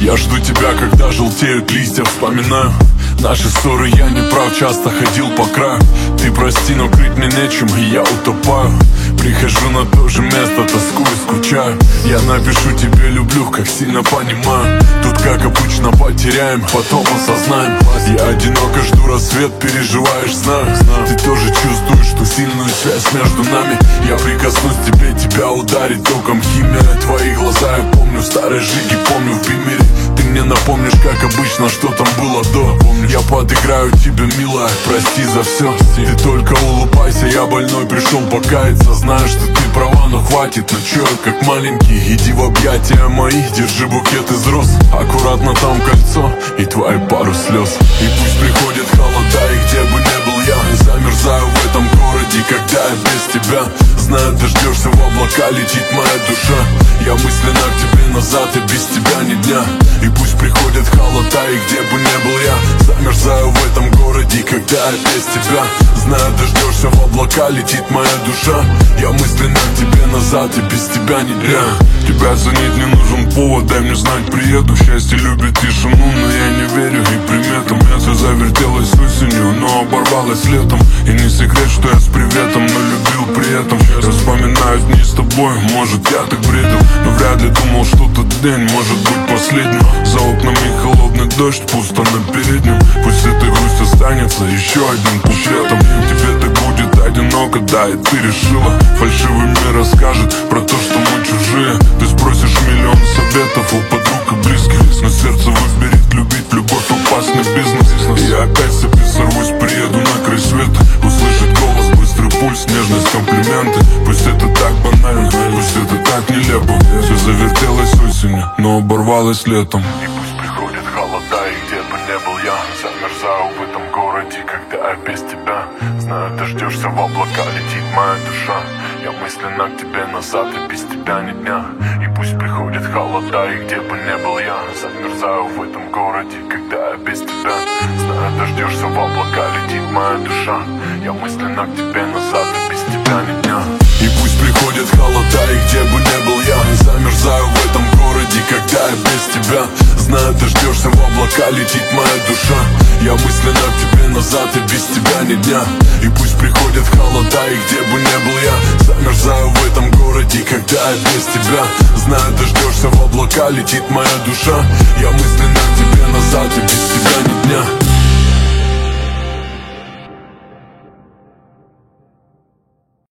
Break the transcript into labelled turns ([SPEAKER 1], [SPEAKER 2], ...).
[SPEAKER 1] Я жду тебя, когда желтеют листья, вспоминаю наши ссоры, я не прав, часто ходил по краю. Ты прости, но крыть мне нечем, и я утопаю. Прихожу на то же место, тоскую, скучаю. Я напишу тебе люблю, как сильно понимаю. Тут как обычно потеряем, потом осознаем. Я одиноко жду рассвет, переживаешь, знаю. Ты тоже чувствуешь ту сильную связь между нами. Я прикоснусь к тебе, тебя ударит током химия. Твои глаза, я помню старые жиги, помню в Бимере. Ты мне напомнишь, как обычно, что там было до. Я подыграю тебе, милая, прости за все. Ты только улыбайся, я больной, пришел покаяться. Знаю, что ты права, но хватит. Ну чё, как маленький, иди в объятия мои. Держи букет из роз, аккуратно там кольцо и твои пару слез. И пусть приходят холода, и где бы не был я, замерзаю в этом городе, когда я без тебя. Знаю, дождешься, в облака летит моя душа. Я мысленно к тебе назад, и без тебя ни дня. И пусть приходят холода, и где бы не был я, замерзаю в этом городе, когда я без тебя. Знаю, дождешься, в облака летит моя душа. Я мысленно к тебе назад, и без тебя ни дня. Тебя ценить не нужен повод, дай мне знать, приеду. Счастье любит тишину, но я не верю и приметам. Это завертелось осенью, но оборвалось летом. И не секрет, что я с приветом, но любил при этом. Я вспоминаю дни с тобой, может я так бредил, но вряд ли думал, что тот день может быть последним. За окнами холодный дождь, пусто на переднем. Пусть эта грусть останется еще одним куплетом. Тебе так будет одиноко, да, и ты решила. Фальшивый мир расскажет про то, что мы чужие. Ты спросишь миллион советов у подруг и близких, но сердце выберет любить, любовь опасный бизнес. И я опять с цепи сорвусь, приеду на край света. Услышать голос, быстрый пульс, нежность, комплименты. Пусть это так банально, пусть это так нелепо. Все завертелось осенью, но оборвалось летом.
[SPEAKER 2] И пусть приходят холода, и где бы не был я, замерзаю в этом городе, когда я без тебя. Знаю, дождешься, в облака летит моя душа. Я мысленно к тебе назад, и без тебя ни дня. И пусть приходят холода, и где бы не был я, замерзаю в этом городе, когда я без тебя. Знаю, дождешься, в облака летит моя душа. Я мысленно к тебе назад, и без тебя ни дня.
[SPEAKER 1] И пусть приходят холода, и где бы не был я, замерзаю в этом городе, когда я без тебя. Знаю, дождешься, в облака летит моя душа. Я мысленно к тебе назад, и без тебя ни дня. И пусть приходят холода, и где бы не был я, замерзаю в этом городе, когда я без тебя. Знаю, дождешься, в облака летит моя душа. Я мысленно к тебе назад, и без тебя ни дня.